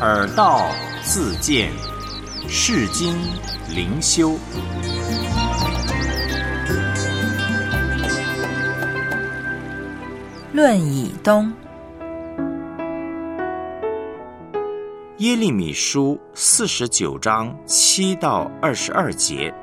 耳道自见，世经灵修。 论以东。 耶利米书49章7到22节。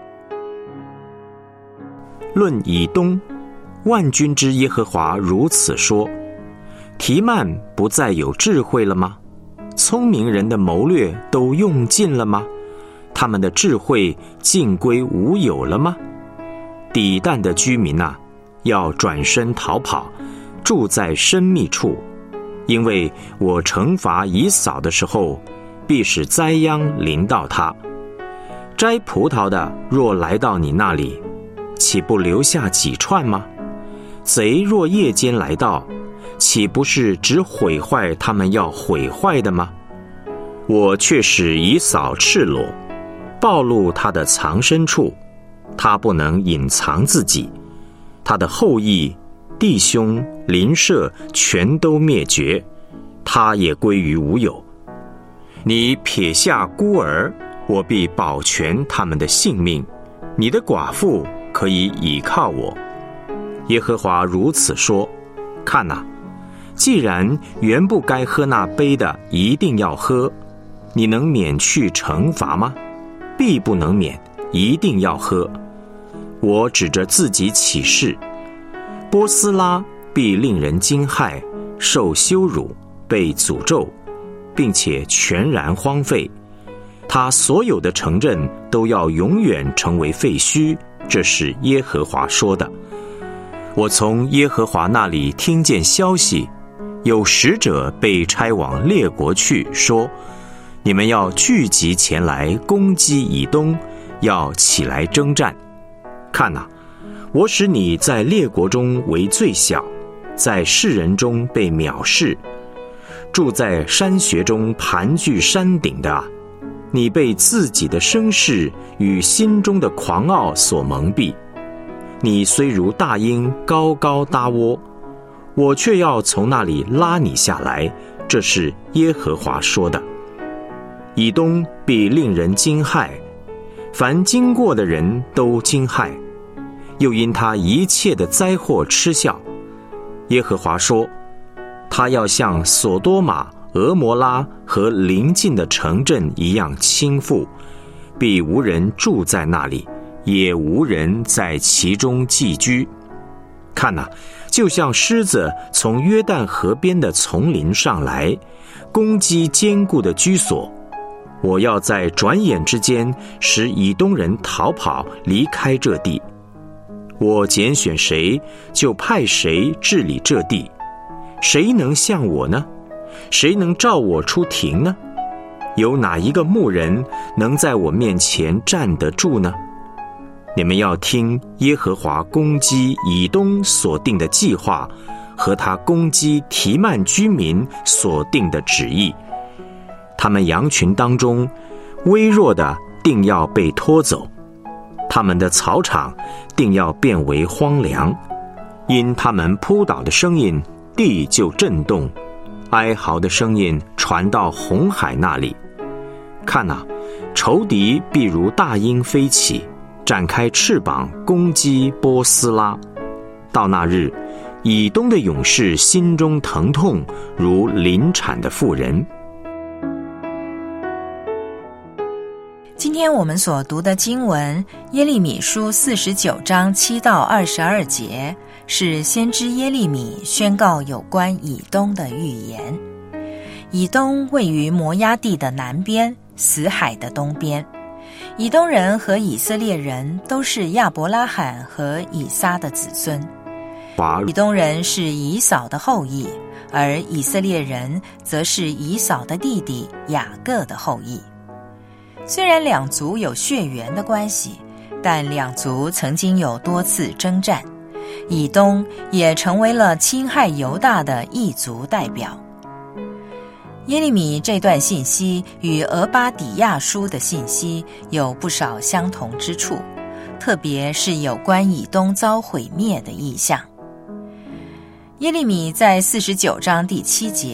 论以东，万军之耶和华如此说：提曼不再有智慧了吗？聪明人的谋略都用尽了吗？他们的智慧尽归无有了吗？底但的居民啊，要转身逃跑，住在深密处，因为我惩罚以扫的时候，必使灾殃临到他。摘葡萄的若来到你那里，岂不留下几串吗？贼若夜间来到，岂不是只毁坏他们要毁坏的吗？我却使以扫赤裸，暴露他的藏身处，他不能隐藏自己，他的后裔、弟兄、邻舍全都灭绝，他也归于无有。你撇下孤儿，我必保全他们的性命，你的寡妇可以倚靠我。耶和华如此说：看哪，既然原不该喝那杯的一定要喝，你能免去惩罚吗？必不能免，一定要喝。我指着自己起誓，波斯拉必令人惊骇，受羞辱，被诅咒，并且全然荒废，他所有的城镇都要永远成为废墟，这是耶和华说的。我从耶和华那里听见消息，有使者被差往列国去，说：你们要聚集前来攻击以东，要起来征战。看哪，我使你在列国中为最小，在世人中被藐视。住在山穴中盘踞山顶的，你被自己的声势与心中的狂傲所蒙蔽。你虽如大鹰高高搭窝，我却要从那里拉你下来，这是耶和华说的。以东必令人惊骇，凡经过的人都惊骇，又因他一切的灾祸嗤笑。耶和华说，他要像所多玛、俄摩拉和邻近的城镇一样倾覆，必无人住在那里，也无人在其中寄居。看哪，就像狮子从约旦河边的丛林上来，攻击坚固的居所。我要在转眼之间使以东人逃跑，离开这地。我拣选谁，就派谁治理这地。谁能像我呢？谁能照我出庭呢？有哪一个牧人能在我面前站得住呢？你们要听耶和华攻击以东所定的计划，和他攻击提曼居民所定的旨意。他们羊群当中微弱的定要被拖走，他们的草场定要变为荒凉，因他们扑倒的声音，地就震动，哀嚎的声音传到红海那里。看哪，仇敌必如大鹰飞起，展开翅膀攻击波斯拉。到那日，以东的勇士心中疼痛，如临产的妇人。 今天我们所读的经文耶利米书49章7到22节，是先知耶利米宣告有关以东的预言。以东位于摩押地的南边，死海的东边。以东人和以色列人都是亚伯拉罕和以撒的子孙。以东人是以扫的后裔，而以色列人则是以扫的弟弟雅各的后裔。虽然两族有血缘的关系，但两族曾经有多次征战，以东也成为了侵害犹大的异族代表。耶利米这段信息与俄巴底亚书的信息有不少相同之处，特别是有关以东遭毁灭的意象。耶利米在49章第7节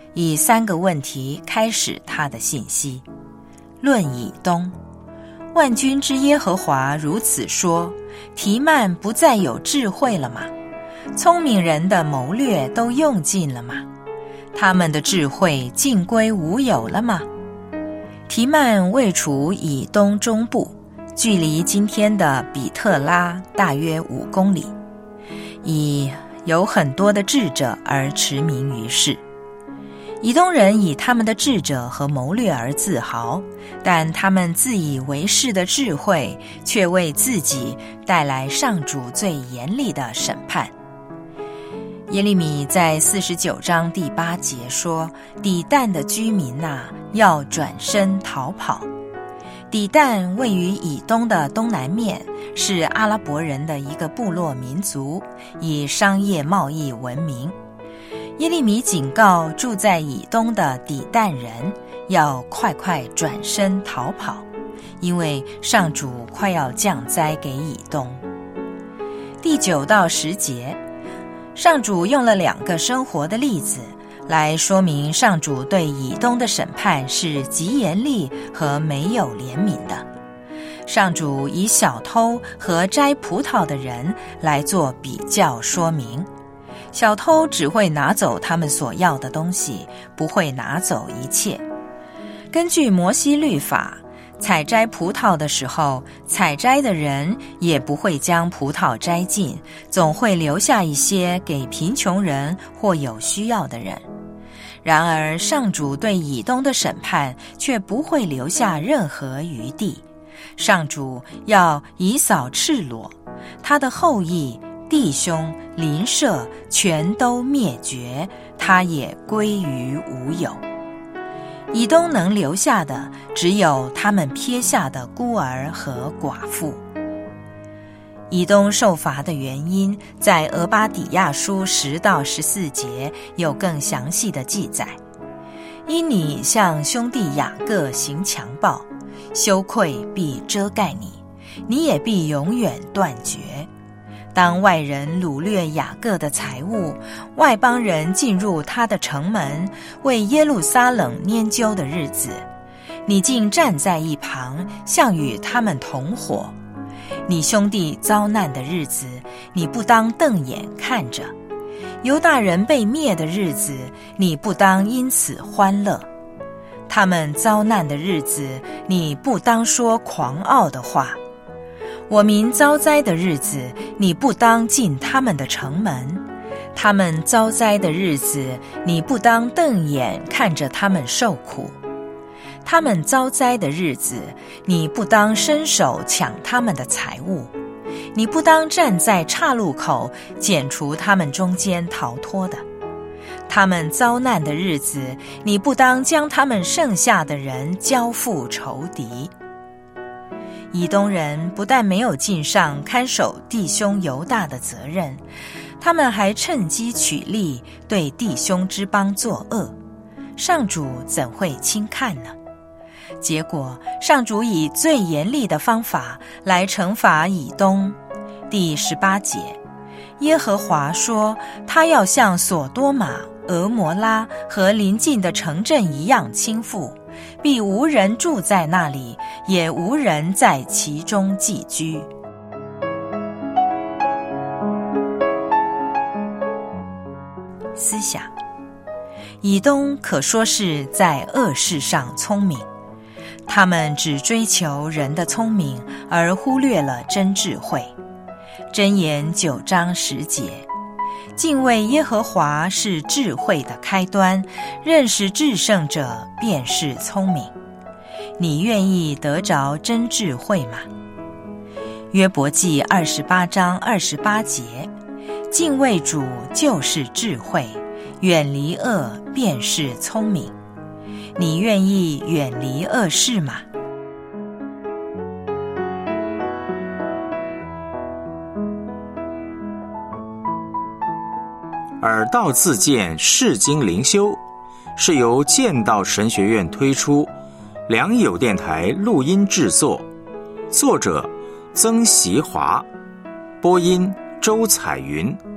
以3个问题开始他的信息。论以东，万军之耶和华如此说：提曼不再有智慧了吗？聪明人的谋略都用尽了吗？他们的智慧尽归无有了吗？提曼位处以东中部，距离今天的比特拉大约5公里，以有很多的智者而驰名于世。以东人以他们的智者和谋略而自豪，但他们自以为是的智慧却为自己带来上主最严厉的审判。耶利米在49章第8节说：底但的居民啊，要转身逃跑。底但位于以东的东南面，是阿拉伯人的一个部落民族，以商业贸易闻名。耶利米警告住在以东的底但人，要快快转身逃跑，因为上主快要降灾给以东。第9到10节，上主用了2个生活的例子来说明上主对以东的审判是极严厉和没有怜悯的。上主以小偷和摘葡萄的人来做比较说明。小偷只会拿走他们所要的东西，不会拿走一切。根据摩西律法，采摘葡萄的时候，采摘的人也不会将葡萄摘尽，总会留下一些给贫穷人或有需要的人。然而上主对以东的审判却不会留下任何余地，上主要以扫赤裸，他的后裔、弟兄、邻舍全都灭绝，他也归于无有。以东能留下的只有他们撇下的孤儿和寡妇。以东受罚的原因在俄巴底亚书10到14节有更详细的记载。因你向兄弟雅各行强暴，羞愧必遮盖你，你也必永远断绝。当外人掳掠雅各的财物，外邦人进入他的城门，为耶路撒冷拈阄的日子，你竟站在一旁，像与他们同伙。你兄弟遭难的日子，你不当瞪眼看着；犹大人被灭的日子，你不当因此欢乐。他们遭难的日子，你不当说狂傲的话。我民遭灾的日子，你不当进他们的城门；他们遭灾的日子，你不当瞪眼看着他们受苦。他们遭灾的日子，你不当伸手抢他们的财物，你不当站在岔路口剪除他们中间逃脱的。他们遭难的日子，你不当将他们剩下的人交付仇敌。以东人不但没有尽上看守弟兄犹大的责任，他们还趁机取利，对弟兄之邦作恶。上主怎会轻看呢？结果上主以最严厉的方法来惩罚以东。第18节，耶和华说，他要像所多玛、俄摩拉和邻近的城镇一样倾覆，必无人住在那里，也无人在其中寄居。思想，以东可说是在恶事上聪明，他们只追求人的聪明，而忽略了真智慧。箴言9章10节，敬畏耶和华是智慧的开端，认识至圣者便是聪明。你愿意得着真智慧吗？约伯记28章28节，敬畏主就是智慧，远离恶便是聪明。你愿意远离恶事吗？ 耳道自荐释经灵修是由剑道神学院推出，良友电台录音制作，作者曾习华，播音周彩云。